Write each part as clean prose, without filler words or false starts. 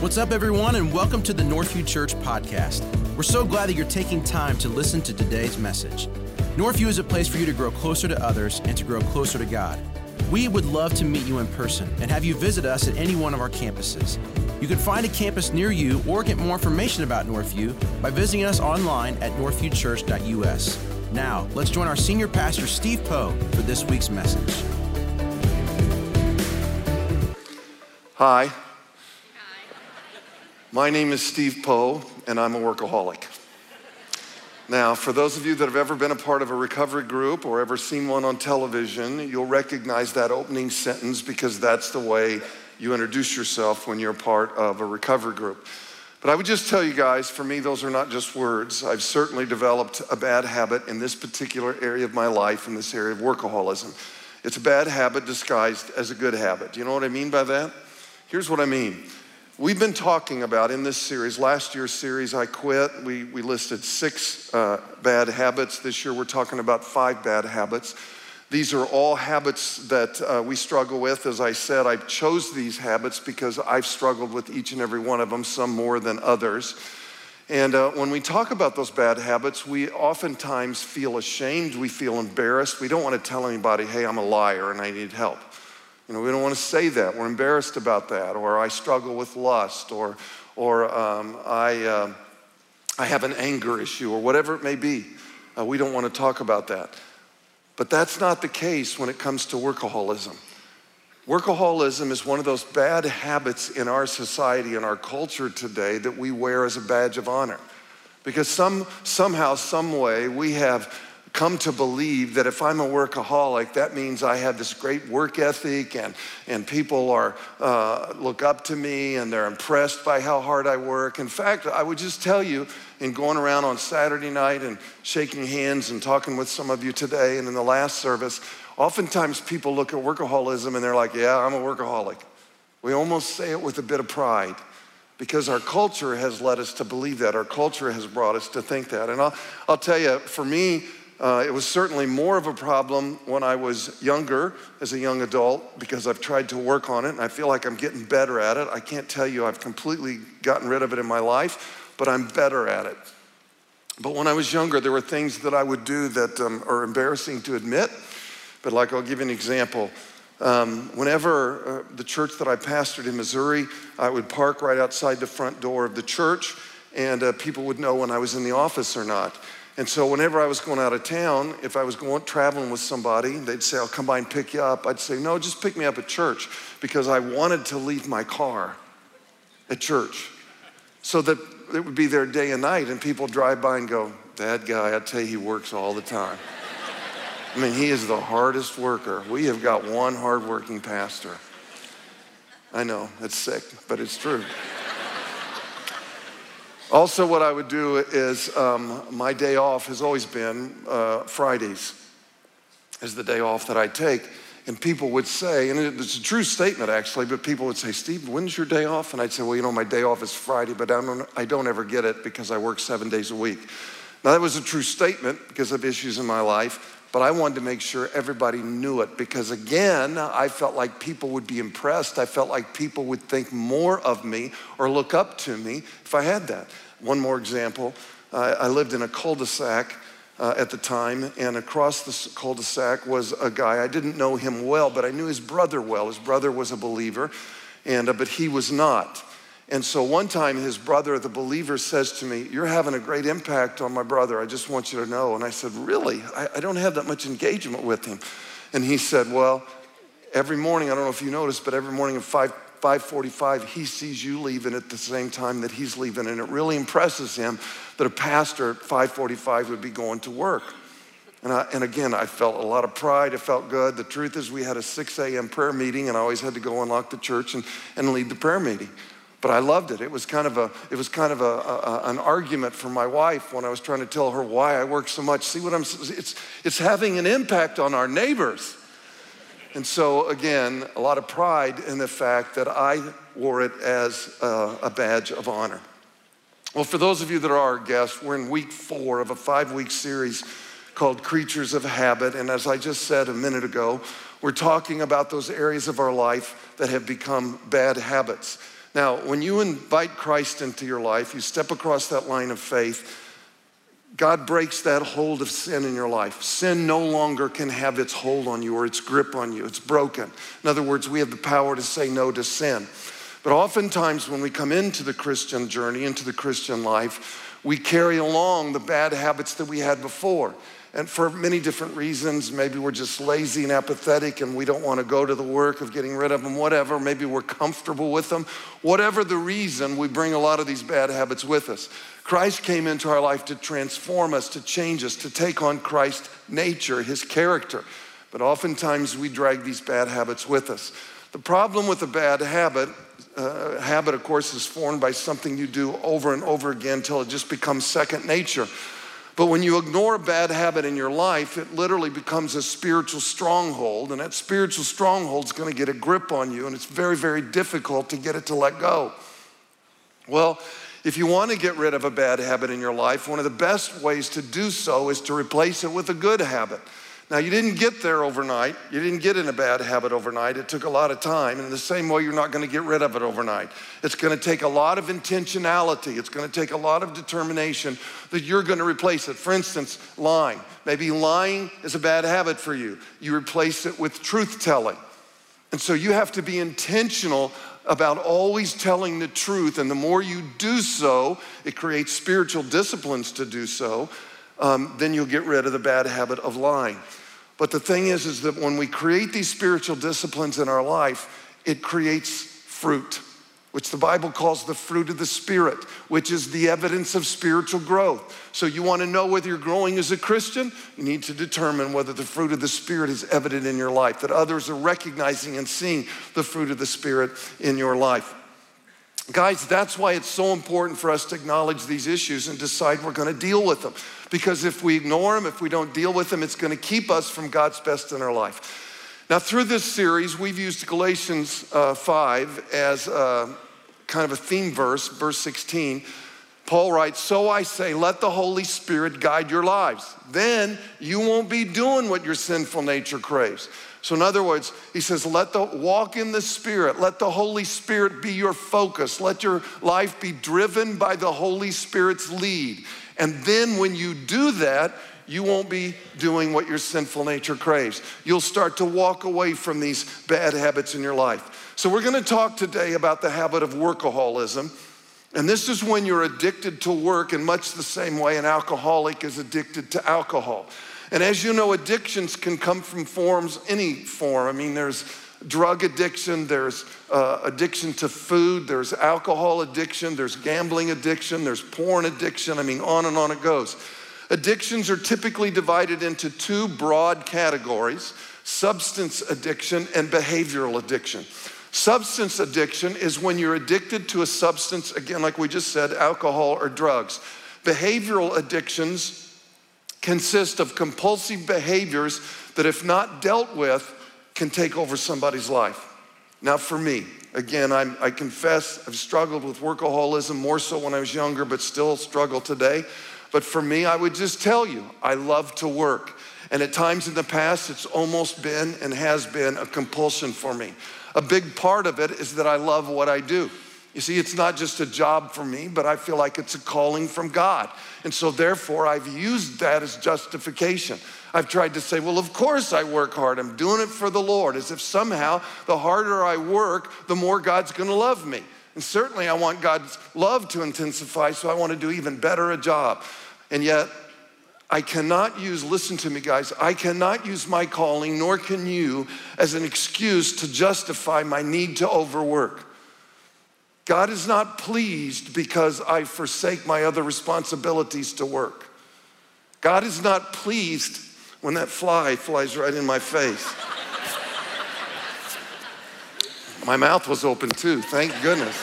What's up, everyone, and welcome to the Northview Church podcast. We're so glad that you're taking time to listen to today's message. Northview is a place for you to grow closer to others and to grow closer to God. We would love to meet you in person and have you visit us at any one of our campuses. You can find a campus near you or get more information about Northview by visiting us online at northviewchurch.us. Now, let's join our senior pastor, Steve Poe, for this week's message. Hi. My name is Steve Poe, and I'm a workaholic. Now, for those of you that have ever been a part of a recovery group or ever seen one on television, you'll recognize that opening sentence because that's the way you introduce yourself when you're part of a recovery group. But I would just tell you guys, for me, those are not just words. I've certainly developed a bad habit in this particular area of my life, in this area of workaholism. It's a bad habit disguised as a good habit. Do you know what I mean by that? Here's what I mean. We've been talking about in this series, last year's series, I Quit. We listed 6 bad habits. This year we're talking about 5 bad habits. These are all habits that we struggle with. As I said, I chose these habits because I've struggled with each and every one of them, some more than others. And when we talk about those bad habits, we oftentimes feel ashamed, we feel embarrassed. We don't want to tell anybody, hey, I'm a liar and I need help. You know, we don't want to say that. We're embarrassed about that. Or I struggle with lust, or I have an anger issue, or whatever it may be. We don't want to talk about that. But that's not the case when it comes to workaholism. Workaholism is one of those bad habits in our society and our culture today that we wear as a badge of honor. Because somehow, some way, we have come to believe that if I'm a workaholic, that means I have this great work ethic and people look up to me and they're impressed by how hard I work. In fact, I would just tell you, in going around on Saturday night and shaking hands and talking with some of you today and in the last service, oftentimes people look at workaholism and they're like, yeah, I'm a workaholic. We almost say it with a bit of pride because our culture has led us to believe that. Our culture has brought us to think that. And I'll tell you, for me, it was certainly more of a problem when I was younger, as a young adult, because I've tried to work on it, and I feel like I'm getting better at it. I can't tell you I've completely gotten rid of it in my life, but I'm better at it. But when I was younger, there were things that I would do that are embarrassing to admit, but like I'll give you an example. Whenever the church that I pastored in Missouri, I would park right outside the front door of the church, and people would know when I was in the office or not. And so whenever I was going out of town, if I was traveling with somebody, they'd say, I'll come by and pick you up. I'd say, no, just pick me up at church, because I wanted to leave my car at church so that it would be there day and night, and people drive by and go, that guy, I tell you, he works all the time. I mean, he is the hardest worker. We have got one hardworking pastor. I know, it's sick, but it's true. Also, what I would do is my day off has always been Fridays is the day off that I take. And people would say, and it's a true statement actually, but people would say, Steve, when's your day off? And I'd say, well, you know, my day off is Friday, but I don't ever get it because I work 7 days a week. Now, that was a true statement because of issues in my life, but I wanted to make sure everybody knew it because, again, I felt like people would be impressed. I felt like people would think more of me or look up to me if I had that. One more example. I lived in a cul-de-sac at the time, and across the cul-de-sac was a guy. I didn't know him well, but I knew his brother well. His brother was a believer, but he was not. And so one time his brother, the believer, says to me, you're having a great impact on my brother. I just want you to know. And I said, really? I don't have that much engagement with him. And he said, well, every morning, I don't know if you noticed, but every morning at 5:45, he sees you leaving at the same time that he's leaving. And it really impresses him that a pastor at 5:45 would be going to work. And again, I felt a lot of pride. It felt good. The truth is we had a 6 a.m. prayer meeting, and I always had to go unlock the church and lead the prayer meeting. But I loved it. It was kind of an argument for my wife when I was trying to tell her why I work so much. See what it's having an impact on our neighbors. And so again, a lot of pride in the fact that I wore it as a badge of honor. Well, for those of you that are our guests, we're in week 4 of a 5-week series called Creatures of Habit. And as I just said a minute ago, we're talking about those areas of our life that have become bad habits. Now, when you invite Christ into your life, you step across that line of faith, God breaks that hold of sin in your life. Sin no longer can have its hold on you or its grip on you. It's broken. In other words, we have the power to say no to sin. But oftentimes when we come into the Christian journey, into the Christian life, we carry along the bad habits that we had before. And for many different reasons, maybe we're just lazy and apathetic and we don't want to go to the work of getting rid of them, whatever. Maybe we're comfortable with them. Whatever the reason, we bring a lot of these bad habits with us. Christ came into our life to transform us, to change us, to take on Christ's nature, his character. But oftentimes we drag these bad habits with us. The problem with a bad habit, of course, is formed by something you do over and over again until it just becomes second nature. But when you ignore a bad habit in your life, it literally becomes a spiritual stronghold, and that spiritual stronghold is going to get a grip on you, and it's very, very difficult to get it to let go. Well, if you want to get rid of a bad habit in your life, one of the best ways to do so is to replace it with a good habit. Now, you didn't get there overnight. You didn't get in a bad habit overnight. It took a lot of time. And in the same way, you're not going to get rid of it overnight. It's going to take a lot of intentionality. It's going to take a lot of determination that you're going to replace it. For instance, lying. Maybe lying is a bad habit for you. You replace it with truth-telling. And so you have to be intentional about always telling the truth. And the more you do so, it creates spiritual disciplines to do so. Then you'll get rid of the bad habit of lying. But the thing is that when we create these spiritual disciplines in our life, it creates fruit, which the Bible calls the fruit of the Spirit, which is the evidence of spiritual growth. So you want to know whether you're growing as a Christian, you need to determine whether the fruit of the Spirit is evident in your life, that others are recognizing and seeing the fruit of the Spirit in your life. Guys, that's why it's so important for us to acknowledge these issues and decide we're going to deal with them. Because if we ignore them, if we don't deal with them, it's going to keep us from God's best in our life. Now, through this series, we've used Galatians 5 as kind of a theme verse, verse 16. Paul writes, "So I say, let the Holy Spirit guide your lives. Then you won't be doing what your sinful nature craves." So in other words, he says, walk in the Spirit. Let the Holy Spirit be your focus. Let your life be driven by the Holy Spirit's lead. And then when you do that, you won't be doing what your sinful nature craves. You'll start to walk away from these bad habits in your life. So we're going to talk today about the habit of workaholism. And this is when you're addicted to work in much the same way an alcoholic is addicted to alcohol. And as you know, addictions can come from forms, any form. I mean, there's drug addiction, there's addiction to food, there's alcohol addiction, there's gambling addiction, there's porn addiction. I mean, on and on it goes. Addictions are typically divided into two broad categories: substance addiction and behavioral addiction. Substance addiction is when you're addicted to a substance, again, like we just said, alcohol or drugs. Behavioral addictions consist of compulsive behaviors that, if not dealt with, can take over somebody's life. Now for me, again, I confess I've struggled with workaholism more so when I was younger, but still struggle today. But for me, I would just tell you, I love to work. And at times in the past, it's almost been and has been a compulsion for me. A big part of it is that I love what I do. You see, it's not just a job for me, but I feel like it's a calling from God. And so therefore, I've used that as justification. I've tried to say, well, of course I work hard. I'm doing it for the Lord, as if somehow the harder I work, the more God's going to love me. And certainly I want God's love to intensify, so I want to do even better a job. And yet, I cannot use, listen to me guys, I cannot use my calling, nor can you, as an excuse to justify my need to overwork. God is not pleased because I forsake my other responsibilities to work. God is not pleased when that fly flies right in my face. My mouth was open too, thank goodness.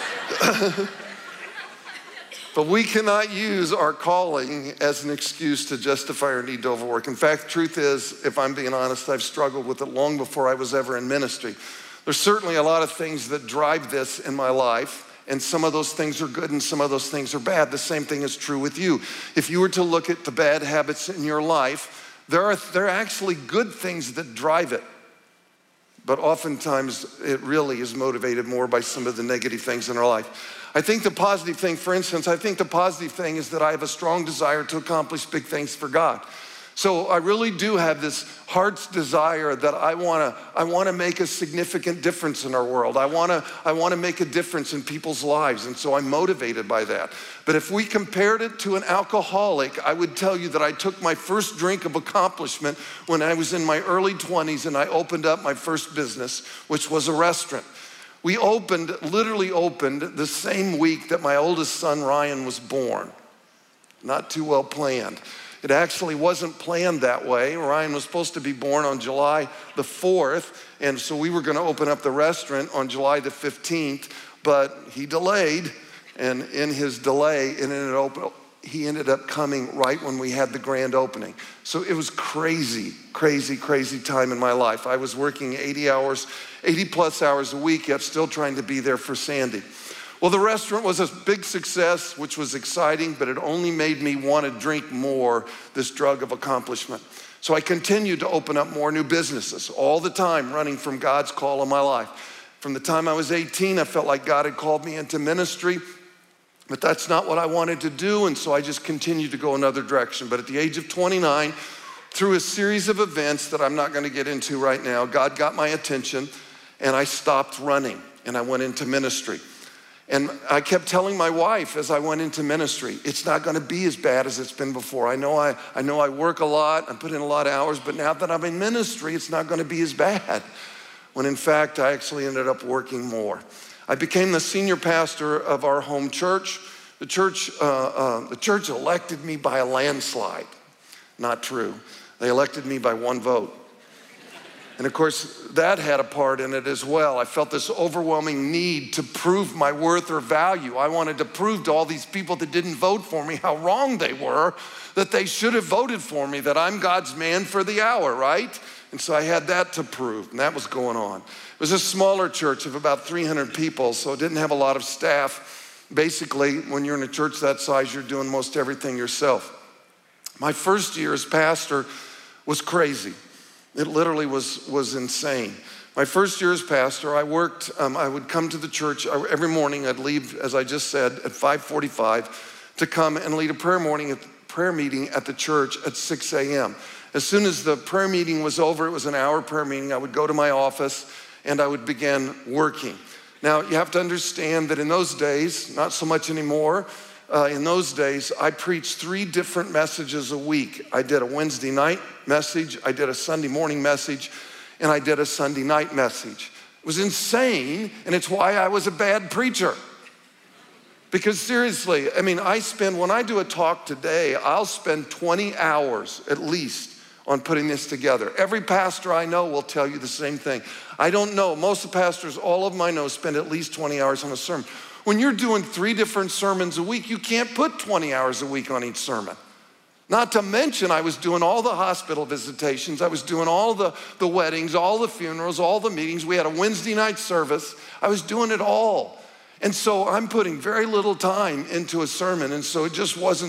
But we cannot use our calling as an excuse to justify our need to overwork. In fact, truth is, if I'm being honest, I've struggled with it long before I was ever in ministry. There's certainly a lot of things that drive this in my life, and some of those things are good and some of those things are bad. The same thing is true with you. If you were to look at the bad habits in your life, there are actually good things that drive it. but oftentimes it really is motivated more by some of the negative things in our life. I think the positive thing, for instance, I think the positive thing is that I have a strong desire to accomplish big things for God. So I really do have this heart's desire that I wanna make a significant difference in our world. I wanna make a difference in people's lives, and so I'm motivated by that. But if we compared it to an alcoholic, I would tell you that I took my first drink of accomplishment when I was in my early 20s and I opened up my first business, which was a restaurant. We literally opened the same week that my oldest son, Ryan, was born. Not too well planned. It actually wasn't planned that way. Ryan was supposed to be born on July the 4th, and so we were gonna open up the restaurant on July the 15th, but he delayed, and in his delay, he ended up coming right when we had the grand opening. So it was crazy, crazy, crazy time in my life. I was working 80 plus hours a week, yet still trying to be there for Sandy. Well, the restaurant was a big success, which was exciting, but it only made me want to drink more, this drug of accomplishment. So I continued to open up more new businesses all the time, running from God's call in my life. From the time I was 18, I felt like God had called me into ministry, but that's not what I wanted to do, and so I just continued to go another direction. But at the age of 29, through a series of events that I'm not gonna get into right now, God got my attention, and I stopped running, and I went into ministry. And I kept telling my wife as I went into ministry, it's not gonna be as bad as it's been before. I know I work a lot, I put in a lot of hours, but now that I'm in ministry, it's not gonna be as bad. When in fact, I actually ended up working more. I became the senior pastor of our home church. The church elected me by a landslide. Not true. They elected me by one vote. And of course, that had a part in it as well. I felt this overwhelming need to prove my worth or value. I wanted to prove to all these people that didn't vote for me how wrong they were, that they should have voted for me, that I'm God's man for the hour, right? And so I had that to prove, and that was going on. It was a smaller church of about 300 people, so it didn't have a lot of staff. Basically, when you're in a church that size, you're doing most everything yourself. My first year as pastor was crazy. It literally was insane. My first year as pastor, I would come to the church every morning. I'd leave, as I just said, at 5:45 to come and lead a prayer meeting at the church at 6 a.m. As soon as the prayer meeting was over, it was an hour prayer meeting, I would go to my office and I would begin working. Now, you have to understand that in those days, not so much anymore, in those days, I preached 3 different messages a week. I did a Wednesday night message, I did a Sunday morning message, and I did a Sunday night message. It was insane, and it's why I was a bad preacher. Because seriously, I mean, when I do a talk today, I'll spend 20 hours at least on putting this together. Every pastor I know will tell you the same thing. I don't know, most of the pastors, all of them I know, spend at least 20 hours on a sermon. When you're doing 3 different sermons a week, you can't put 20 hours a week on each sermon. Not to mention, I was doing all the hospital visitations, I was doing all the weddings, all the funerals, all the meetings. We had a Wednesday night service. I was doing it all. And so I'm putting very little time into a sermon, and so it just wasn't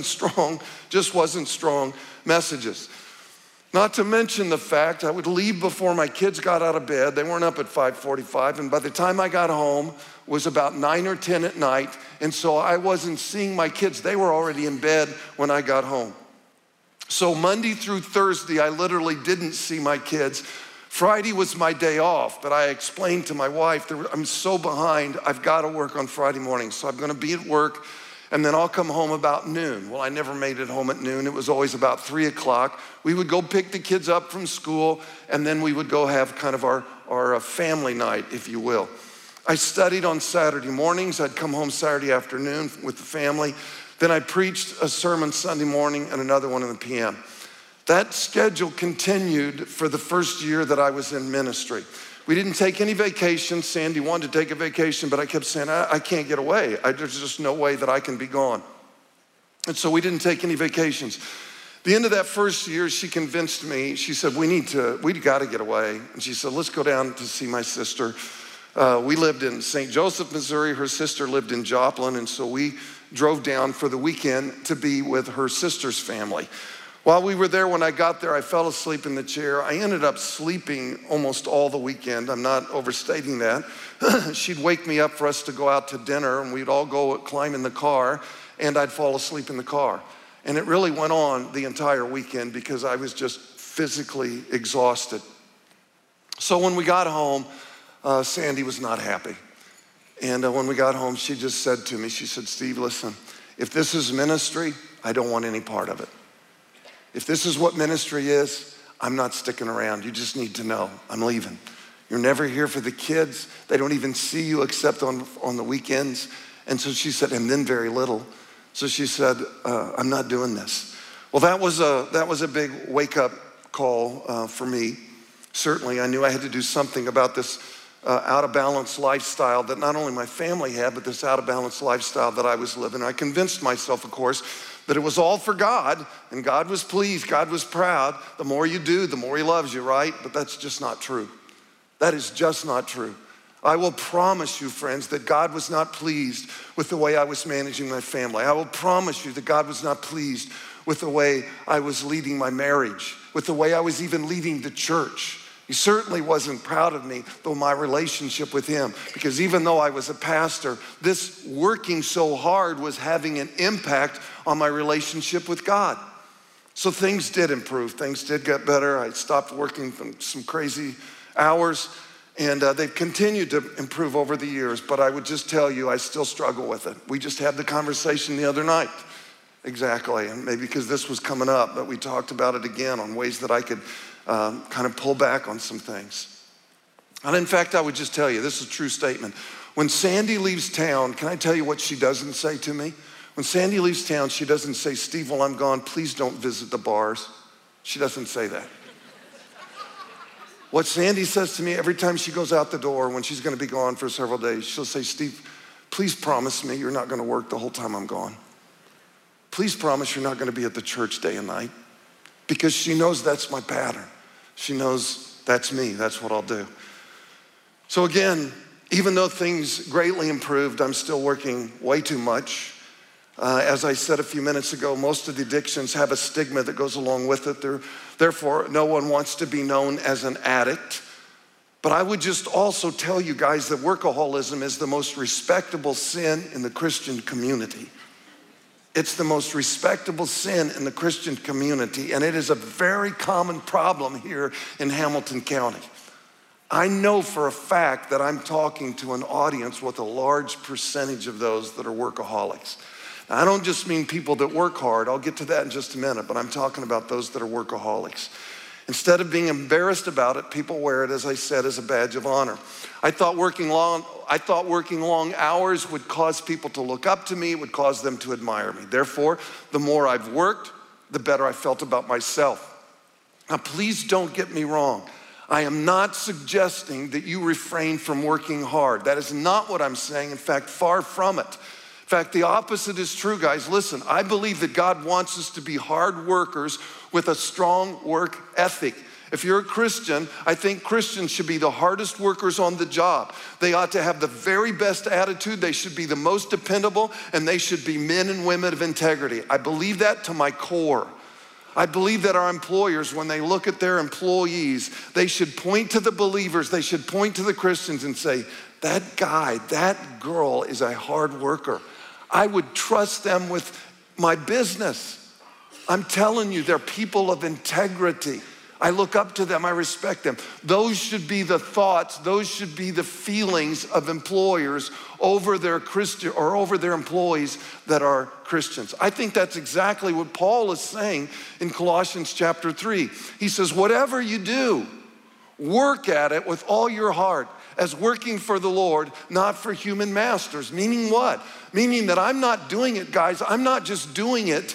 strong messages. Not to mention the fact I would leave before my kids got out of bed. They weren't up at 5:45, and by the time I got home, it was about 9 or 10 at night, and so I wasn't seeing my kids. They were already in bed when I got home. So Monday through Thursday, I literally didn't see my kids. Friday was my day off, but I explained to my wife, I'm so behind, I've got to work on Friday morning, so I'm gonna be at work, and then I'll come home about noon. Well, I never made it home at noon. It was always about 3 o'clock. We would go pick the kids up from school, and then we would go have kind of our family night, if you will. I studied on Saturday mornings. I'd come home Saturday afternoon with the family. Then I preached a sermon Sunday morning and another one in the PM. That schedule continued for the first year that I was in ministry. We didn't take any vacation. Sandy wanted to take a vacation, but I kept saying, I can't get away. There's just no way that I can be gone. And so we didn't take any vacations. The end of that first year, she convinced me, she said, we got to get away. And she said, let's go down to see my sister. We lived in St. Joseph, Missouri. Her sister lived in Joplin, and so we drove down for the weekend to be with her sister's family. While we were there, when I got there, I fell asleep in the chair. I ended up sleeping almost all the weekend. I'm not overstating that. She'd wake me up for us to go out to dinner, and we'd all go climb in the car, and I'd fall asleep in the car. And it really went on the entire weekend because I was just physically exhausted. So when we got home, Sandy was not happy. And when we got home, she just said to me, she said, Steve, listen, if this is ministry, I don't want any part of it. If this is what ministry is, I'm not sticking around. You just need to know I'm leaving. You're never here for the kids. They don't even see you except on the weekends. And so she said, and then very little. So she said, I'm not doing this. Well, that was a big wake-up call for me. Certainly, I knew I had to do something about this out-of-balance lifestyle that not only my family had, but this out-of-balance lifestyle that I was living. I convinced myself, of course, that it was all for God, and God was pleased, God was proud. The more you do, the more he loves you, right? But that's just not true. That is just not true. I will promise you, friends, that God was not pleased with the way I was managing my family. I will promise you that God was not pleased with the way I was leading my marriage, with the way I was even leading the church. He certainly wasn't proud of me, though my relationship with him, because even though I was a pastor, this working so hard was having an impact on my relationship with God. So things did improve. Things did get better. I stopped working some crazy hours, and they've continued to improve over the years, but I would just tell you, I still struggle with it. We just had the conversation the other night. Exactly, and maybe because this was coming up, but we talked about it again on ways that I could kind of pull back on some things. And in fact, I would just tell you, this is a true statement. When Sandy leaves town, can I tell you what she doesn't say to me? When Sandy leaves town, she doesn't say, Steve, while I'm gone, please don't visit the bars. She doesn't say that. What Sandy says to me every time she goes out the door when she's gonna be gone for several days, she'll say, Steve, please promise me you're not gonna work the whole time I'm gone. Please promise you're not gonna be at the church day and night. Because she knows that's my pattern. She knows that's me, that's what I'll do. So again, even though things greatly improved, I'm still working way too much. As I said a few minutes ago, most of the addictions have a stigma that goes along with it. Therefore, no one wants to be known as an addict. But I would just also tell you guys that workaholism is the most respectable sin in the Christian community. It's the most respectable sin in the Christian community, and it is a very common problem here in Hamilton County. I know for a fact that I'm talking to an audience with a large percentage of those that are workaholics. Now, I don't just mean people that work hard. I'll get to that in just a minute, but I'm talking about those that are workaholics. Instead of being embarrassed about it, people wear it, as I said, as a badge of honor. I thought working long hours would cause people to look up to me, it would cause them to admire me. Therefore, the more I've worked, the better I felt about myself. Now, please don't get me wrong. I am not suggesting that you refrain from working hard. That is not what I'm saying. In fact, far from it. In fact, the opposite is true, guys. Listen, I believe that God wants us to be hard workers with a strong work ethic. If you're a Christian, I think Christians should be the hardest workers on the job. They ought to have the very best attitude. They should be the most dependable, and they should be men and women of integrity. I believe that to my core. I believe that our employers, when they look at their employees, they should point to the believers, they should point to the Christians and say, that guy, that girl is a hard worker. I would trust them with my business. I'm telling you, they're people of integrity. I look up to them, I respect them. Those should be the thoughts, those should be the feelings of employers over their Christian or over their employees that are Christians. I think that's exactly what Paul is saying in Colossians chapter 3. He says, whatever you do, work at it with all your heart as working for the Lord, not for human masters. Meaning what? Meaning that I'm not doing it, guys. I'm not just doing it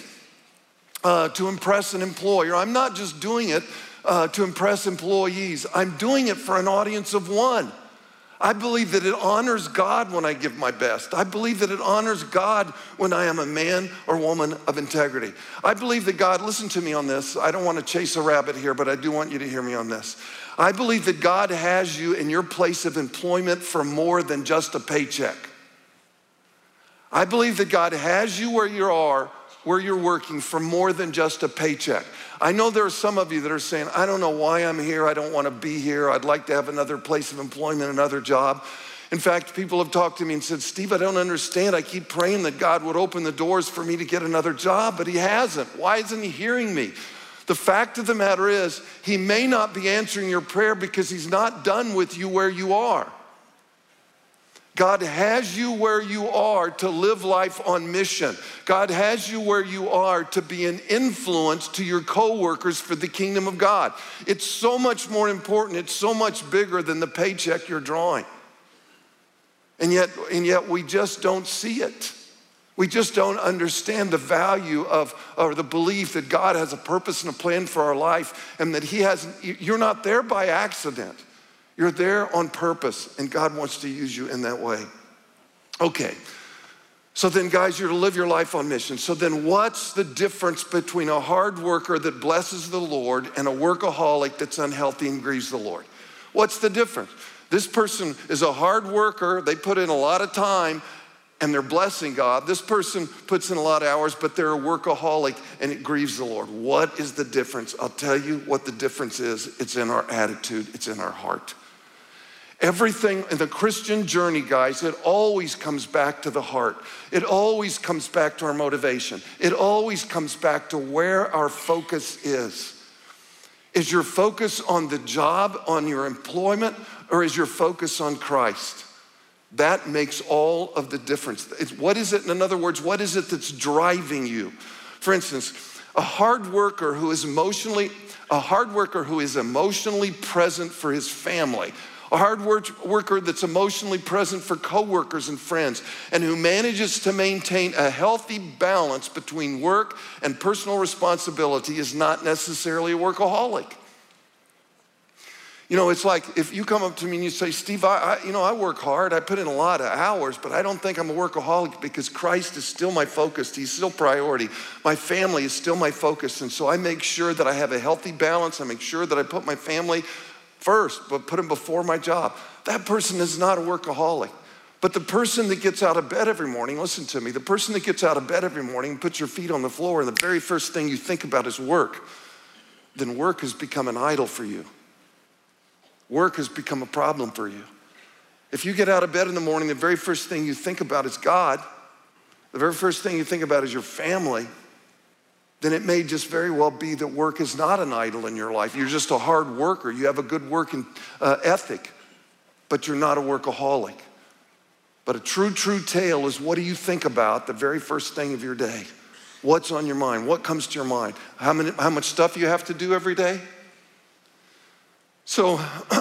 to impress an employer. I'm not just doing it to impress employees. I'm doing it for an audience of one. I believe that it honors God when I give my best. I believe that it honors God when I am a man or woman of integrity. I believe that God, listen to me on this. I don't want to chase a rabbit here, but I do want you to hear me on this. I believe that God has you in your place of employment for more than just a paycheck. I believe that God has you where you are where you're working for more than just a paycheck. I know there are some of you that are saying, I don't know why I'm here. I don't want to be here. I'd like to have another place of employment, another job. In fact, people have talked to me and said, Steve, I don't understand. I keep praying that God would open the doors for me to get another job, but he hasn't. Why isn't he hearing me? The fact of the matter is, he may not be answering your prayer because he's not done with you where you are. God has you where you are to live life on mission. God has you where you are to be an influence to your coworkers for the kingdom of God. It's so much more important. It's so much bigger than the paycheck you're drawing. And yet we just don't see it. We just don't understand the value of, or the belief that God has a purpose and a plan for our life, and that you're not there by accident. You're there on purpose, and God wants to use you in that way. Okay, so then guys, you're to live your life on mission. So then what's the difference between a hard worker that blesses the Lord and a workaholic that's unhealthy and grieves the Lord? What's the difference? This person is a hard worker. They put in a lot of time and they're blessing God. This person puts in a lot of hours, but they're a workaholic and it grieves the Lord. What is the difference? I'll tell you what the difference is. It's in our attitude. It's in our heart. Everything in the Christian journey, guys, it always comes back to the heart. It always comes back to our motivation. It always comes back to where our focus is. Is your focus on the job, on your employment, or is your focus on Christ? That makes all of the difference. What is it, in other words, what is it that's driving you? For instance, a hard worker who is emotionally present for his family, a hard worker that's emotionally present for coworkers and friends, and who manages to maintain a healthy balance between work and personal responsibility is not necessarily a workaholic. You know, it's like if you come up to me and you say, Steve, I work hard, I put in a lot of hours, but I don't think I'm a workaholic because Christ is still my focus. He's still priority. My family is still my focus. And so I make sure that I have a healthy balance. I make sure that I put my family first, but put them before my job. That person is not a workaholic. But the person that gets out of bed every morning, listen to me, the person that gets out of bed every morning and puts your feet on the floor and the very first thing you think about is work, then work has become an idol for you. Work has become a problem for you. If you get out of bed in the morning, the very first thing you think about is God, the very first thing you think about is your family, then it may just very well be that work is not an idol in your life. You're just a hard worker. You have a good working ethic, but you're not a workaholic. But a true tale is, what do you think about the very first thing of your day? What's on your mind? What comes to your mind? How much stuff you have to do every day? So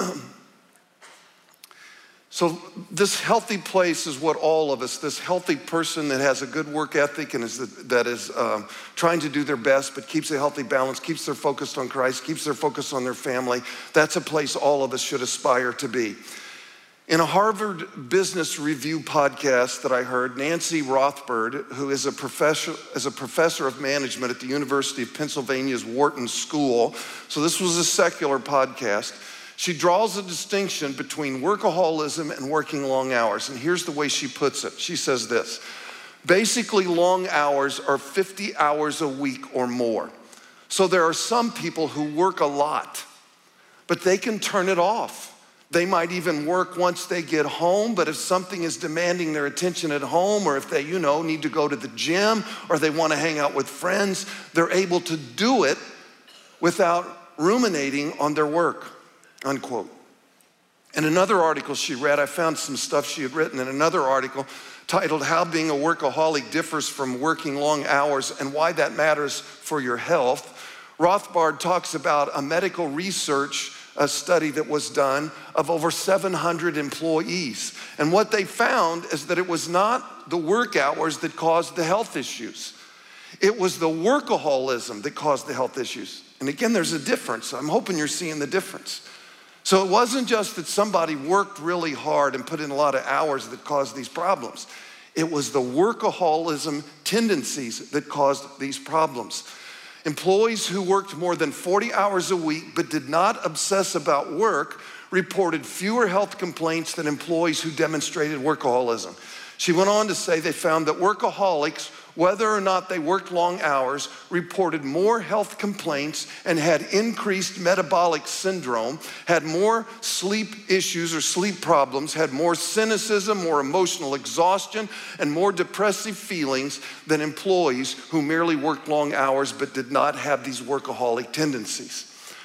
this healthy place is what all of us, this healthy person that has a good work ethic and that is trying to do their best, but keeps a healthy balance, keeps their focus on Christ, keeps their focus on their family. That's a place all of us should aspire to be. In a Harvard Business Review podcast that I heard, Nancy Rothbard, who is a professor of management at the University of Pennsylvania's Wharton School, so this was a secular podcast, she draws a distinction between workaholism and working long hours. And here's the way she puts it. She says this: basically, long hours are 50 hours a week or more. So there are some people who work a lot, but they can turn it off. They might even work once they get home, but if something is demanding their attention at home, or if they, need to go to the gym, or they want to hang out with friends, they're able to do it without ruminating on their work, unquote. In another article she read, I found some stuff she had written in another article titled "How Being a Workaholic Differs from Working Long Hours and Why That Matters for Your Health." Rothbard talks about a medical research study that was done of over 700 employees. And what they found is that it was not the work hours that caused the health issues. It was the workaholism that caused the health issues. And again, there's a difference. I'm hoping you're seeing the difference. So it wasn't just that somebody worked really hard and put in a lot of hours that caused these problems. It was the workaholism tendencies that caused these problems. Employees who worked more than 40 hours a week but did not obsess about work reported fewer health complaints than employees who demonstrated workaholism. She went on to say they found that workaholics whether or not they worked long hours, reported more health complaints and had increased metabolic syndrome, had more sleep issues or sleep problems, had more cynicism, more emotional exhaustion, and more depressive feelings than employees who merely worked long hours but did not have these workaholic tendencies.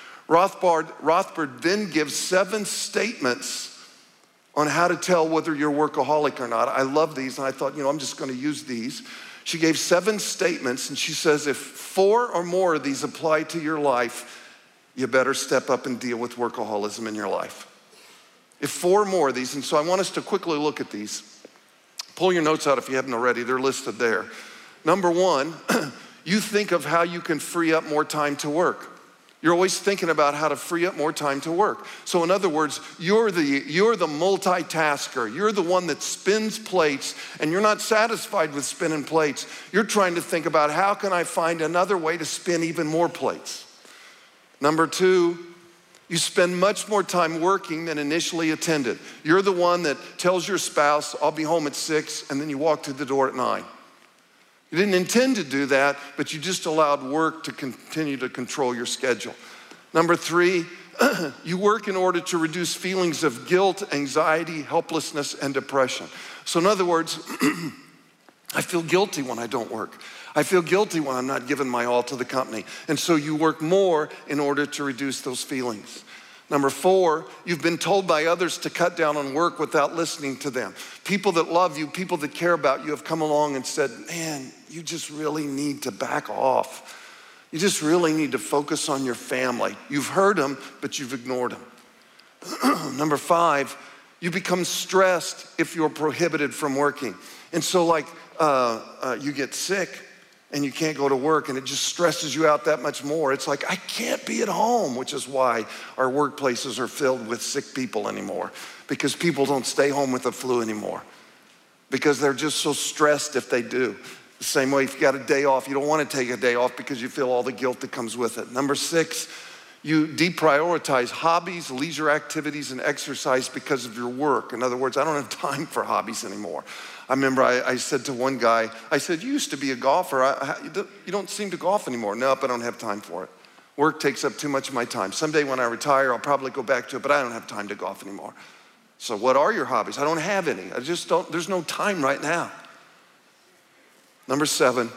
Rothbard then gives 7 statements on how to tell whether you're workaholic or not. I love these, and I thought, I'm just gonna use these. She gave 7 statements, and she says, if 4 or more of these apply to your life, you better step up and deal with workaholism in your life. If 4 more of these, and so I want us to quickly look at these. Pull your notes out if you haven't already, they're listed there. Number 1, you think of how you can free up more time to work. You're always thinking about how to free up more time to work. So in other words, you're the multitasker. You're the one that spins plates, and you're not satisfied with spinning plates. You're trying to think about how can I find another way to spin even more plates. Number 2, you spend much more time working than initially intended. You're the one that tells your spouse, I'll be home at 6, and then you walk through the door at 9. You didn't intend to do that, but you just allowed work to continue to control your schedule. Number 3, you work in order to reduce feelings of guilt, anxiety, helplessness, and depression. So in other words, I feel guilty when I don't work. I feel guilty when I'm not giving my all to the company. And so you work more in order to reduce those feelings. Number 4, you've been told by others to cut down on work without listening to them. People that love you, people that care about you have come along and said, man, you just really need to back off. You just really need to focus on your family. You've heard them, but you've ignored them. Number 5, you become stressed if you're prohibited from working. And so you get sick, and you can't go to work, and it just stresses you out that much more. It's like, I can't be at home, which is why our workplaces are filled with sick people anymore, because people don't stay home with the flu anymore, because they're just so stressed if they do. The same way if you got a day off, you don't want to take a day off because you feel all the guilt that comes with it. Number 6, you deprioritize hobbies, leisure activities, and exercise because of your work. In other words, I don't have time for hobbies anymore. I remember I said to one guy, I said, you used to be a golfer. You don't seem to golf anymore. Nope, I don't have time for it. Work takes up too much of my time. Someday when I retire, I'll probably go back to it, but I don't have time to golf anymore. So what are your hobbies? I don't have any. There's no time right now. Number 7,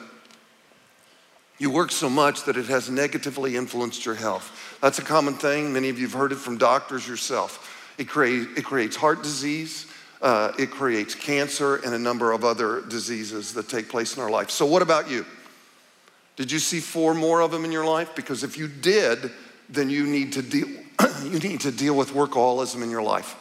you work so much that it has negatively influenced your health. That's a common thing. Many of you have heard it from doctors yourself. It creates heart disease. It creates cancer and a number of other diseases that take place in our life. So what about you? Did you see 4 more of them in your life? Because if you did, then you need to deal with workaholism in your life.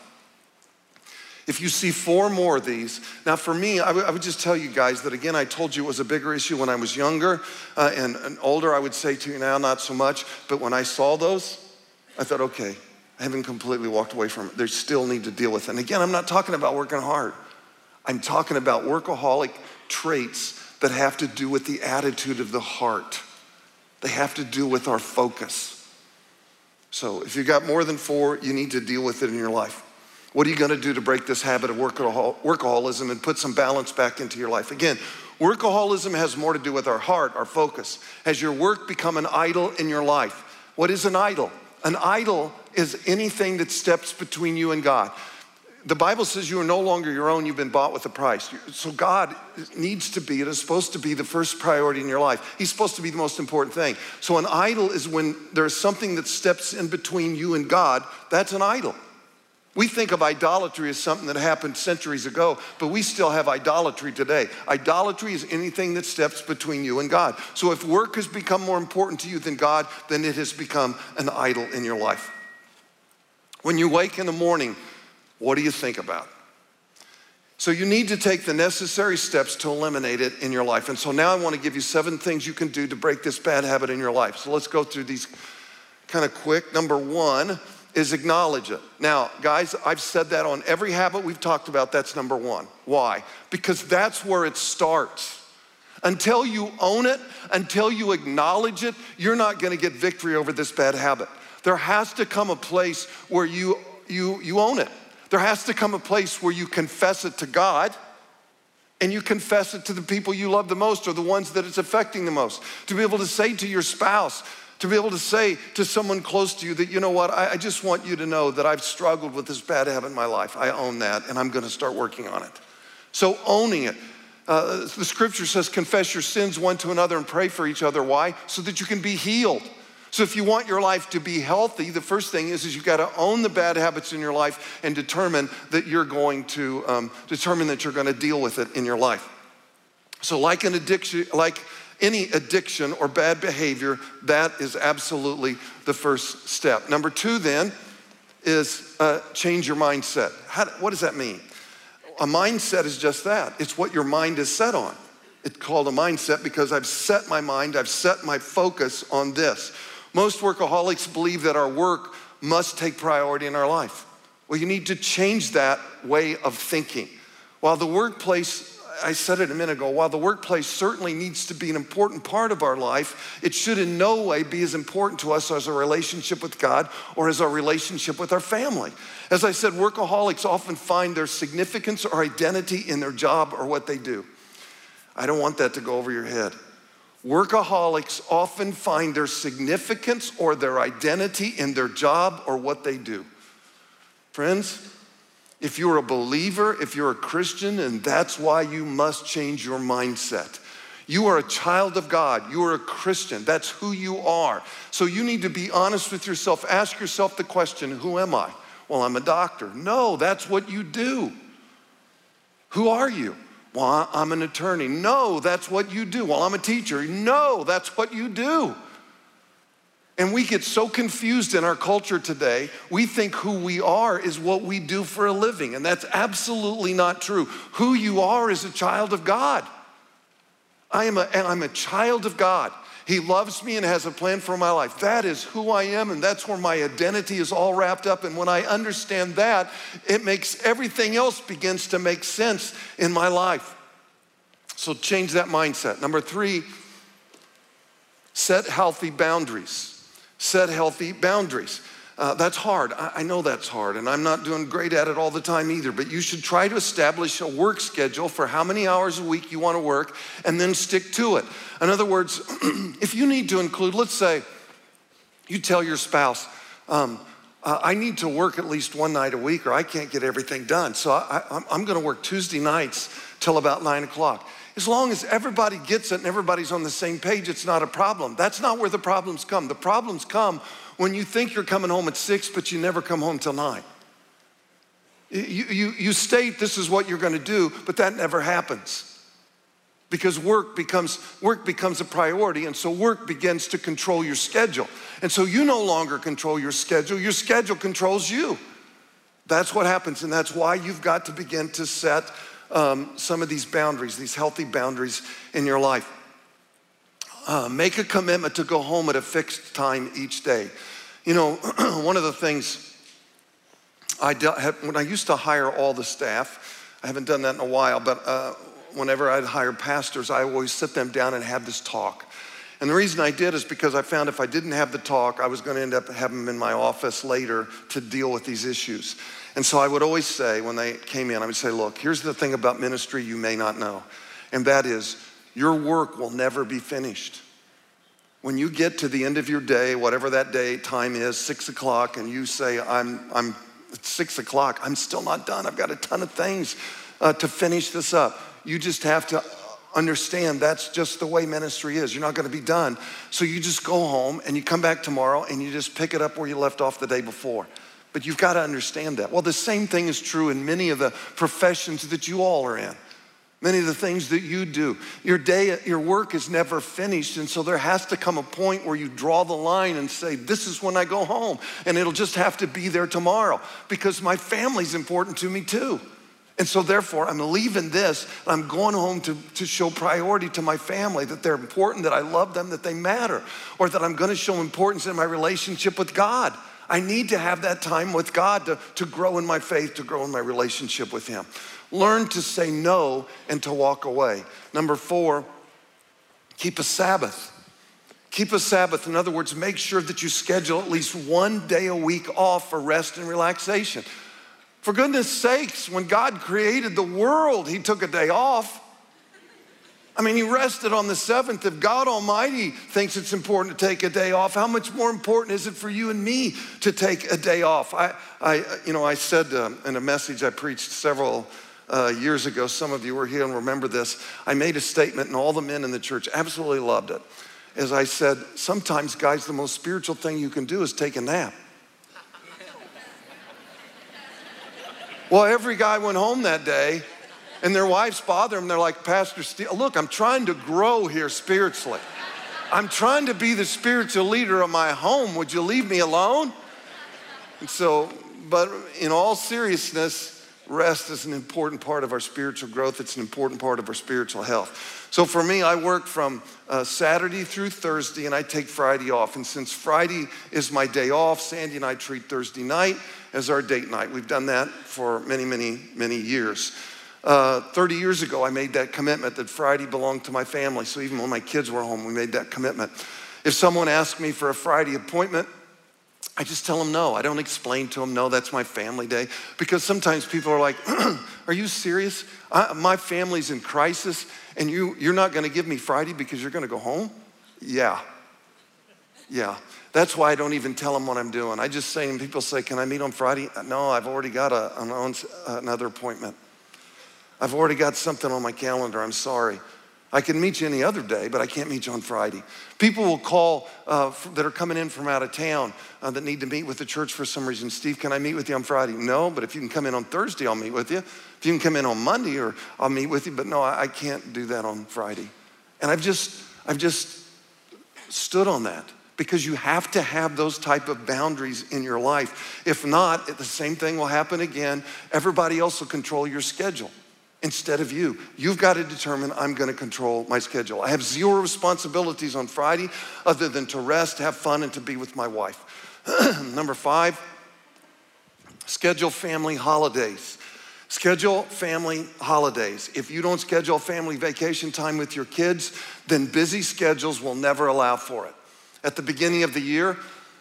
If you see 4 more of these, now for me, I would just tell you guys that again, I told you it was a bigger issue when I was younger and older. I would say to you now, not so much. But when I saw those, I thought, okay, I haven't completely walked away from it. They still need to deal with it. And again, I'm not talking about working hard. I'm talking about workaholic traits that have to do with the attitude of the heart. They have to do with our focus. So if you've got more than 4, you need to deal with it in your life. What are you gonna do to break this habit of workaholism and put some balance back into your life? Again, workaholism has more to do with our heart, our focus. Has your work become an idol in your life? What is an idol? An idol is anything that steps between you and God. The Bible says you are no longer your own, you've been bought with a price. So God it is supposed to be the first priority in your life. He's supposed to be the most important thing. So an idol is when there's something that steps in between you and God, that's an idol. We think of idolatry as something that happened centuries ago, but we still have idolatry today. Idolatry is anything that steps between you and God. So if work has become more important to you than God, then it has become an idol in your life. When you wake in the morning, what do you think about? So you need to take the necessary steps to eliminate it in your life. And so now I want to give you 7 things you can do to break this bad habit in your life. So let's go through these kind of quick. Number 1 is acknowledge it. Now, guys, I've said that on every habit we've talked about, that's number 1. Why? Because that's where it starts. Until you own it, until you acknowledge it, you're not gonna get victory over this bad habit. There has to come a place where you own it. There has to come a place where you confess it to God, And you confess it to the people you love the most or the ones that it's affecting the most. To be able to say to your spouse, to be able to say to someone close to you that, you know what, I just want you to know that I've struggled with this bad habit in my life. I own that, and I'm gonna start working on it. So owning it. The scripture says, confess your sins one to another and pray for each other. Why? So that you can be healed. So if you want your life to be healthy, the first thing is you've got to own the bad habits in your life and determine that you're going to deal with it in your life. So like an addiction, like any addiction or bad behavior, that is absolutely the first step. Number 2 then is change your mindset. What does that mean? A mindset is just that. It's what your mind is set on. It's called a mindset because I've set my mind, I've set my focus on this. Most workaholics believe that our work must take priority in our life. Well, you need to change that way of thinking. While the workplace, I said it a minute ago, while the workplace certainly needs to be an important part of our life, it should in no way be as important to us as our relationship with God or as our relationship with our family. As I said, workaholics often find their significance or identity in their job or what they do. I don't want that to go over your head. Workaholics often find their significance or their identity in their job or what they do. Friends, if you're a believer, if you're a Christian, and that's why you must change your mindset. You are a child of God. You are a Christian. That's who you are. So you need to be honest with yourself. Ask yourself the question, who am I? Well, I'm a doctor. No, that's what you do. Who are you? Well, I'm an attorney. No, that's what you do. Well, I'm a teacher. No, that's what you do. And we get so confused in our culture today, we think who we are is what we do for a living, and that's absolutely not true. Who you are is a child of God. I'm a child of God. He loves me and has a plan for my life. That is who I am, and that's where my identity is all wrapped up. And when I understand that, it makes everything else begins to make sense in my life. So change that mindset. Number 3, set healthy boundaries. Set healthy boundaries. That's hard. I know that's hard, and I'm not doing great at it all the time either, but you should try to establish a work schedule for how many hours a week you want to work and then stick to it. In other words, if you need to include, let's say you tell your spouse, I need to work at least one night a week or I can't get everything done. So I'm gonna work Tuesday nights till about 9 o'clock. As long as everybody gets it and everybody's on the same page, it's not a problem. That's not where the problems come. The problems come when you think you're coming home at 6, but you never come home till 9. You state this is what you're gonna do, but that never happens. Because work becomes a priority, and so work begins to control your schedule. And so you no longer control your schedule controls you. That's what happens, and that's why you've got to begin to set some of these boundaries, these healthy boundaries in your life. Make a commitment to go home at a fixed time each day. You know, one of the things when I used to hire all the staff, I haven't done that in a while, but whenever I'd hire pastors, I always sit them down and have this talk. And the reason I did is because I found if I didn't have the talk, I was gonna end up having them in my office later to deal with these issues. And so I would always say, when they came in, I would say, look, here's the thing about ministry you may not know. And that is, your work will never be finished. When you get to the end of your day, whatever that day time is, 6 o'clock, and you say, it's 6 o'clock, I'm still not done. I've got a ton of things to finish this up. You just have to understand that's just the way ministry is. You're not gonna be done. So you just go home and you come back tomorrow and you just pick it up where you left off the day before. But you've got to understand that. Well, the same thing is true in many of the professions that you all are in. Many of the things that you do. Your work is never finished, and so there has to come a point where you draw the line and say, this is when I go home, and it'll just have to be there tomorrow because my family's important to me too. And so therefore, I'm leaving this, and I'm going home to show priority to my family, that they're important, that I love them, that they matter, or that I'm gonna show importance in my relationship with God. I need to have that time with God to grow in my faith, to grow in my relationship with Him. Learn to say no and to walk away. Number 4, keep a Sabbath. Keep a Sabbath. In other words, make sure that you schedule at least one day a week off for rest and relaxation. For goodness sakes, when God created the world, He took a day off. I mean, he rested on the seventh. If God Almighty thinks it's important to take a day off, how much more important is it for you and me to take a day off? I said in a message I preached several years ago, some of you were here and remember this, I made a statement and all the men in the church absolutely loved it. As I said, sometimes, guys, the most spiritual thing you can do is take a nap. Well, every guy went home that day and their wives bother them. They're like, Pastor Steve, look, I'm trying to grow here spiritually. I'm trying to be the spiritual leader of my home. Would you leave me alone? And so, but in all seriousness, rest is an important part of our spiritual growth. It's an important part of our spiritual health. So for me, I work from Saturday through Thursday and I take Friday off. And since Friday is my day off, Sandy and I treat Thursday night as our date night. We've done that for many, many, many years. 30 years ago, I made that commitment that Friday belonged to my family. So even when my kids were home, we made that commitment. If someone asked me for a Friday appointment, I just tell them no. I don't explain to them, no, that's my family day. Because sometimes people are like, are you serious? My family's in crisis and you're not gonna give me Friday because you're gonna go home? Yeah. That's why I don't even tell them what I'm doing. I just say, and people say, can I meet on Friday? No, I've already got another appointment. I've already got something on my calendar, I'm sorry. I can meet you any other day, but I can't meet you on Friday. People will call that are coming in from out of town that need to meet with the church for some reason. Steve, can I meet with you on Friday? No, but if you can come in on Thursday, I'll meet with you. If you can come in on Monday, or I'll meet with you, but no, I can't do that on Friday. And I've just stood on that because you have to have those type of boundaries in your life. If not, the same thing will happen again. Everybody else will control your schedule instead of you. You've got to determine, I'm gonna control my schedule. I have zero responsibilities on Friday other than to rest, have fun, and to be with my wife. Number 5, schedule family holidays. Schedule family holidays. If you don't schedule family vacation time with your kids, then busy schedules will never allow for it. At the beginning of the year,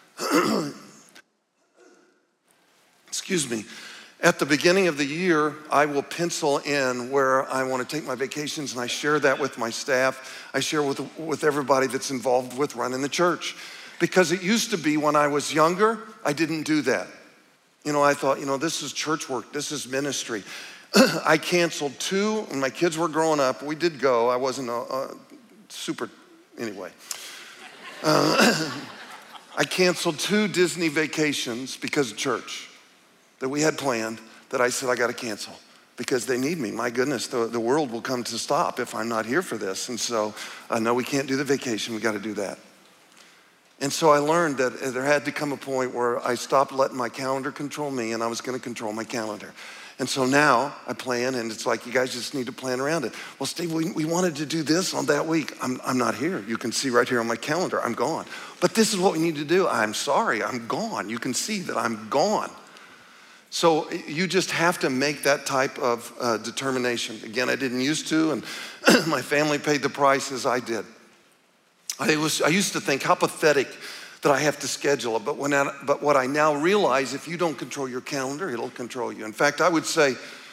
at the beginning of the year, I will pencil in where I want to take my vacations, and I share that with my staff. I share with everybody that's involved with running the church. Because it used to be when I was younger, I didn't do that. I thought, this is church work, this is ministry. I canceled 2, when my kids were growing up, we did go. I wasn't anyway. I canceled 2 Disney vacations because of church that we had planned, that I said I gotta cancel because they need me. My goodness, the world will come to stop if I'm not here for this. And so, no, we can't do the vacation, we gotta do that. And so I learned that there had to come a point where I stopped letting my calendar control me and I was gonna control my calendar. And so now I plan, and it's like, you guys just need to plan around it. Well, Steve, we wanted to do this on that week. I'm not here. You can see right here on my calendar, I'm gone. But this is what we need to do. I'm sorry, I'm gone. You can see that I'm gone. So you just have to make that type of determination. Again, I didn't used to, and my family paid the price as I did. I used to think how pathetic that I have to schedule it, but what I now realize, if you don't control your calendar, it'll control you. In fact, I would say,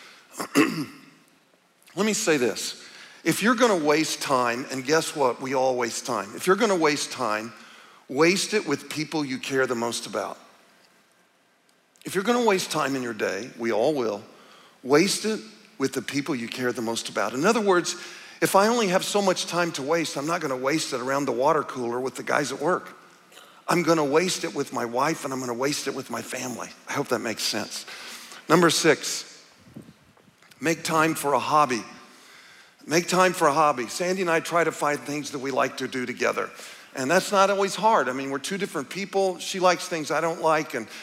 let me say this. If you're gonna waste time, and guess what, we all waste time. If you're gonna waste time, waste it with people you care the most about. If you're gonna waste time in your day, we all will, waste it with the people you care the most about. In other words, if I only have so much time to waste, I'm not gonna waste it around the water cooler with the guys at work. I'm gonna waste it with my wife, and I'm gonna waste it with my family. I hope that makes sense. Number 6, make time for a hobby. Make time for a hobby. Sandy and I try to find things that we like to do together. And that's not always hard. I mean, we're 2 different people. She likes things I don't like, and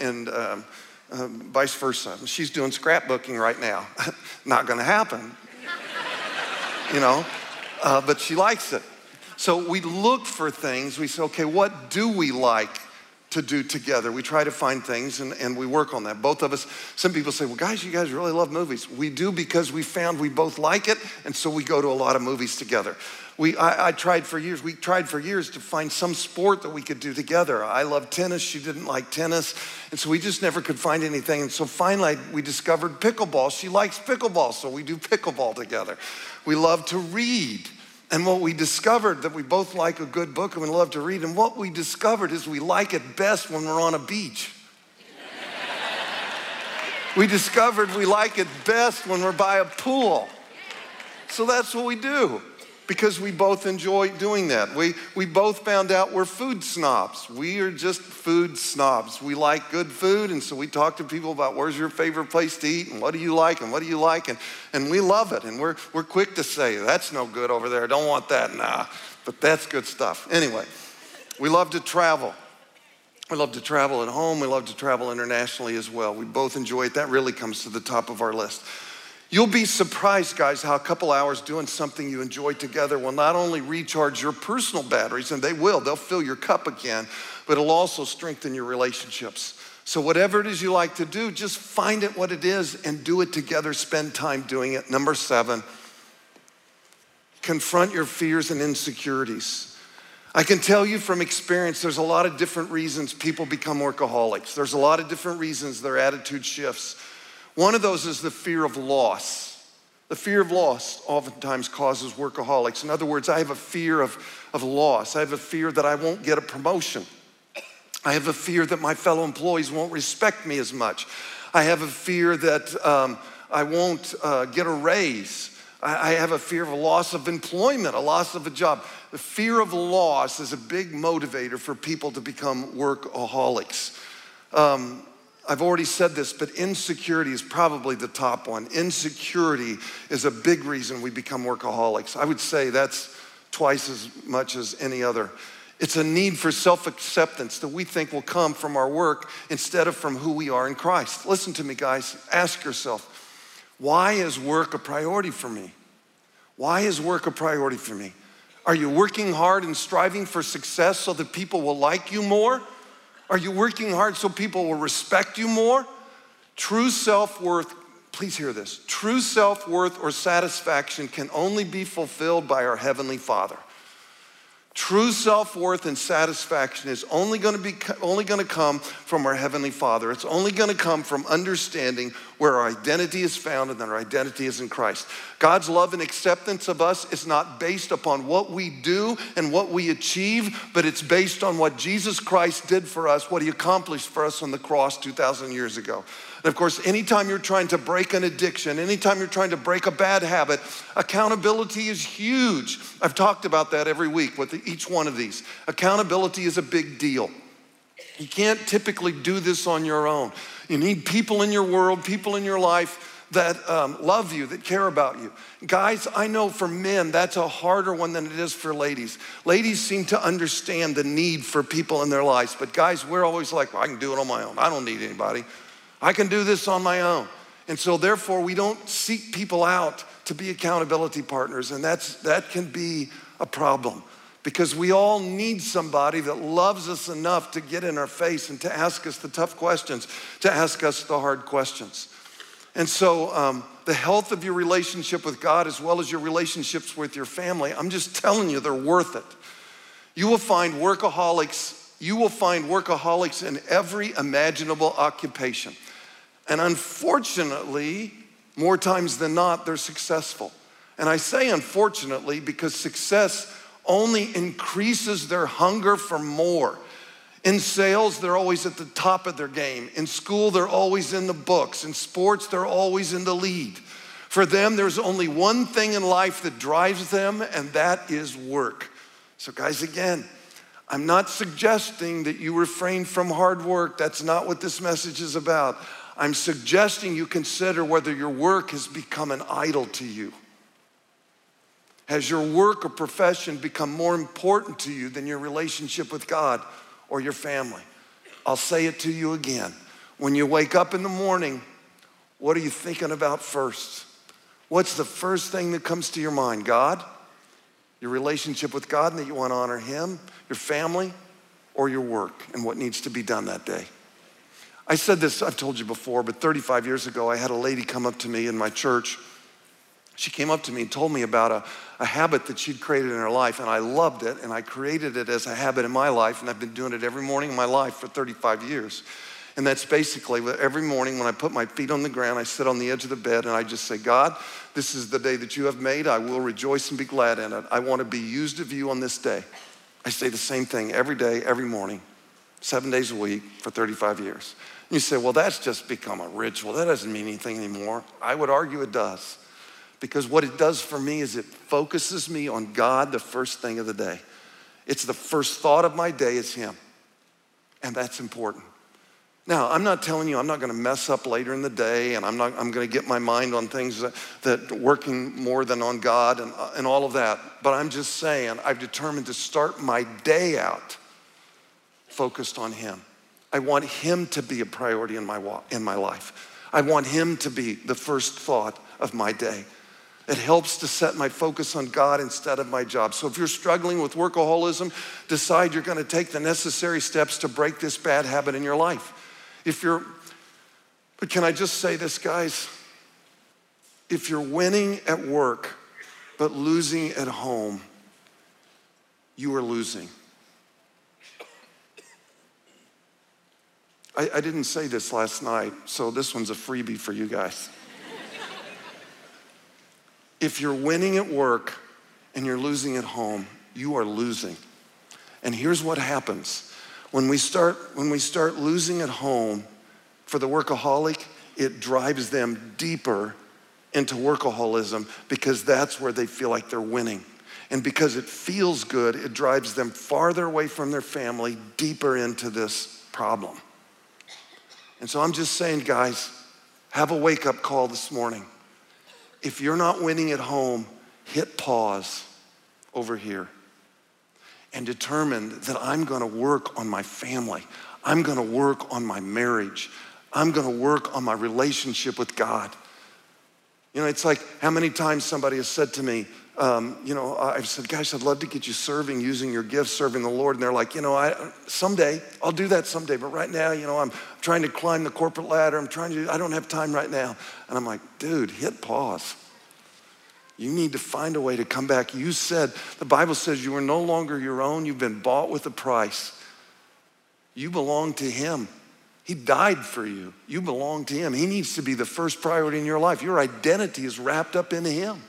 vice versa. She's doing scrapbooking right now. Not gonna happen, but she likes it. So we look for things. We say, okay, what do we like to do together? We try to find things, and we work on that. Both of us, some people say, well, guys, you guys really love movies. We do, because we found we both like it, and so we go to a lot of movies together. I tried for years. We tried for years to find some sport that we could do together. I love tennis. She didn't like tennis. And so we just never could find anything. And so finally we discovered pickleball. She likes pickleball, so we do pickleball together. We love to read. And what we discovered, that we both like a good book and we love to read. And what we discovered is we like it best when we're on a beach. We discovered we like it best when we're by a pool. So that's what we do, because we both enjoy doing that. We both found out we're food snobs. We are just food snobs. We like good food, and so we talk to people about where's your favorite place to eat, and what do you like, and what do you like, and we love it. And we're quick to say, that's no good over there, don't want that, nah. But that's good stuff. Anyway, we love to travel. We love to travel at home. We love to travel internationally as well. We both enjoy it. That really comes to the top of our list. You'll be surprised, guys, how a couple hours doing something you enjoy together will not only recharge your personal batteries, and they'll fill your cup again, but it'll also strengthen your relationships. So whatever it is you like to do, just find it what it is and do it together. Spend time doing it. Number 7, confront your fears and insecurities. I can tell you from experience, there's a lot of different reasons people become workaholics. There's a lot of different reasons their attitude shifts. One of those is the fear of loss. The fear of loss oftentimes causes workaholics. In other words, I have a fear of loss. I have a fear that I won't get a promotion. I have a fear that my fellow employees won't respect me as much. I have a fear that I won't get a raise. I have a fear of a loss of employment, a loss of a job. The fear of loss is a big motivator for people to become workaholics. I've already said this, but insecurity is probably the top one. Insecurity is a big reason we become workaholics. I would say that's twice as much as any other. It's a need for self-acceptance that we think will come from our work instead of from who we are in Christ. Listen to me, guys. Ask yourself, why is work a priority for me? Why is work a priority for me? Are you working hard and striving for success so that people will like you more? Are you working hard so people will respect you more? True self-worth, please hear this. True self-worth or satisfaction can only be fulfilled by our Heavenly Father. True self-worth and satisfaction is only going to come from our Heavenly Father. It's only going to come from understanding where our identity is found and that our identity is in Christ. God's love and acceptance of us is not based upon what we do and what we achieve, but it's based on what Jesus Christ did for us, what He accomplished for us on the cross 2,000 years ago. And of course, anytime you're trying to break an addiction, anytime you're trying to break a bad habit, accountability is huge. I've talked about that every week with each one of these. Accountability is a big deal. You can't typically do this on your own. You need people in your world, people in your life that love you, that care about you. Guys, I know for men, that's a harder one than it is for ladies. Ladies seem to understand the need for people in their lives, but guys, we're always like, well, I can do it on my own. I don't need anybody. I can do this on my own. And so therefore, we don't seek people out to be accountability partners, and that can be a problem because we all need somebody that loves us enough to get in our face and to ask us the tough questions, to ask us the hard questions. And so the health of your relationship with God as well as your relationships with your family, I'm just telling you, they're worth it. You will find workaholics in every imaginable occupation. And unfortunately, more times than not, they're successful. And I say unfortunately because success only increases their hunger for more. In sales, they're always at the top of their game. In school, they're always in the books. In sports, they're always in the lead. For them, there's only one thing in life that drives them, and that is work. So guys, again, I'm not suggesting that you refrain from hard work. That's not what this message is about. I'm suggesting you consider whether your work has become an idol to you. Has your work or profession become more important to you than your relationship with God or your family? I'll say it to you again. When you wake up in the morning, what are you thinking about first? What's the first thing that comes to your mind? God? Your relationship with God and that you want to honor Him, your family, or your work and what needs to be done that day? I said this, I've told you before, but 35 years ago, I had a lady come up to me in my church. She came up to me and told me about a habit that she'd created in her life, and I loved it, and I created it as a habit in my life, and I've been doing it every morning of my life for 35 years. And that's basically every morning when I put my feet on the ground, I sit on the edge of the bed and I just say, God, this is the day that you have made. I will rejoice and be glad in it. I want to be used of you on this day. I say the same thing every day, every morning, 7 days a week for 35 years. And you say, well, that's just become a ritual. That doesn't mean anything anymore. I would argue it does. Because what it does for me is it focuses me on God the first thing of the day. It's the first thought of my day is him. And that's important. Now, I'm not telling you I'm not gonna mess up later in the day, and I'm gonna get my mind on things that working more than on God and all of that. But I'm just saying, I've determined to start my day out focused on him. I want him to be a priority in my life. I want him to be the first thought of my day. It helps to set my focus on God instead of my job. So if you're struggling with workaholism, decide you're gonna take the necessary steps to break this bad habit in your life. But can I just say this, guys? If you're winning at work, but losing at home, you are losing. I didn't say this last night, so this one's a freebie for you guys. If you're winning at work and you're losing at home, you are losing. And here's what happens. When we start losing at home, for the workaholic, it drives them deeper into workaholism because that's where they feel like they're winning. And because it feels good, it drives them farther away from their family, deeper into this problem. And so I'm just saying, guys, have a wake-up call this morning. If you're not winning at home, hit pause over here and determine that I'm gonna work on my family. I'm gonna work on my marriage. I'm gonna work on my relationship with God. You know, it's like how many times somebody has said to me, I've said, gosh, I'd love to get you serving, using your gifts, serving the Lord. And they're like, someday, I'll do that someday. But right now, I'm trying to climb the corporate ladder. I don't have time right now. And I'm like, dude, hit pause. You need to find a way to come back. You said, the Bible says you are no longer your own. You've been bought with a price. You belong to him. He died for you. You belong to him. He needs to be the first priority in your life. Your identity is wrapped up in him.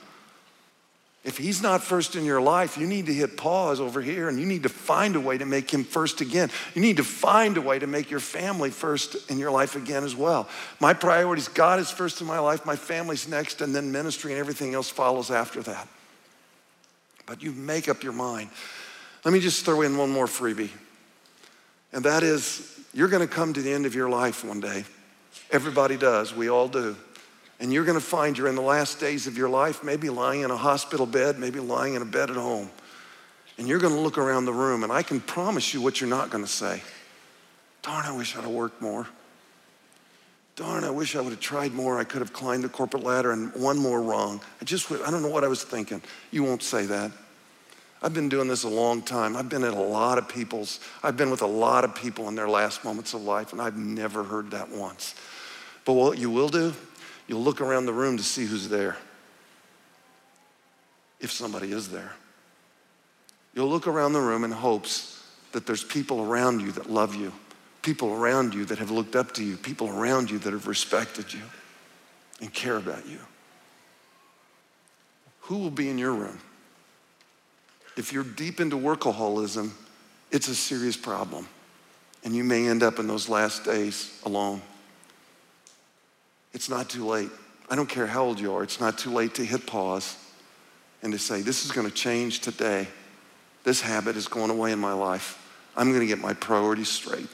If he's not first in your life, you need to hit pause over here and you need to find a way to make him first again. You need to find a way to make your family first in your life again as well. My priorities, God is first in my life, my family's next, and then ministry and everything else follows after that. But you make up your mind. Let me just throw in one more freebie. And that is, you're gonna come to the end of your life one day. Everybody does, we all do. And you're gonna find you're in the last days of your life, maybe lying in a hospital bed, maybe lying in a bed at home. And you're gonna look around the room and I can promise you what you're not gonna say. Darn, I wish I'd have worked more. Darn, I wish I would have tried more. I could have climbed the corporate ladder and one more wrong. I don't know what I was thinking. You won't say that. I've been doing this a long time. I've been with a lot of people in their last moments of life, and I've never heard that once. But what you will do, you'll look around the room to see who's there, if somebody is there. You'll look around the room in hopes that there's people around you that love you, people around you that have looked up to you, people around you that have respected you and care about you. Who will be in your room? If you're deep into workaholism, it's a serious problem. And you may end up in those last days alone. It's not too late. I don't care how old you are, it's not too late to hit pause and to say, this is gonna change today. This habit is going away in my life. I'm gonna get my priorities straight.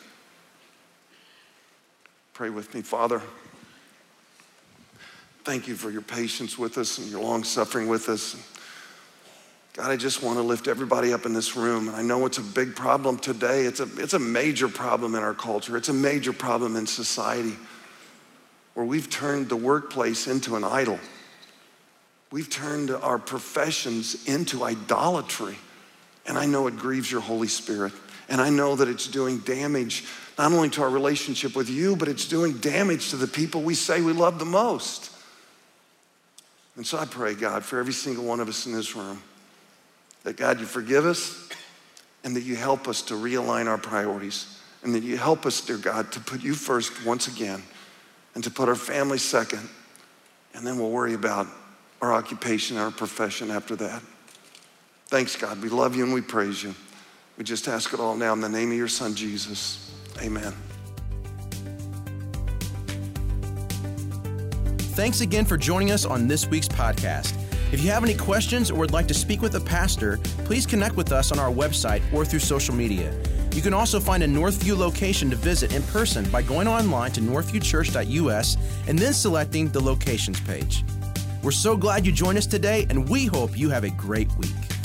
Pray with me. Father, thank you for your patience with us and your long suffering with us. God, I just want to lift everybody up in this room. And I know it's a big problem today. It's a major problem in our culture. It's a major problem in society where we've turned the workplace into an idol. We've turned our professions into idolatry. And I know it grieves your Holy Spirit. And I know that it's doing damage not only to our relationship with you, but it's doing damage to the people we say we love the most. And so I pray, God, for every single one of us in this room, that God, you forgive us and that you help us to realign our priorities and that you help us, dear God, to put you first once again and to put our family second, and then we'll worry about our occupation, our profession after that. Thanks, God. We love you and we praise you. We just ask it all now in the name of your son, Jesus. Amen. Thanks again for joining us on this week's podcast. If you have any questions or would like to speak with a pastor, please connect with us on our website or through social media. You can also find a Northview location to visit in person by going online to northviewchurch.us and then selecting the locations page. We're so glad you joined us today, and we hope you have a great week.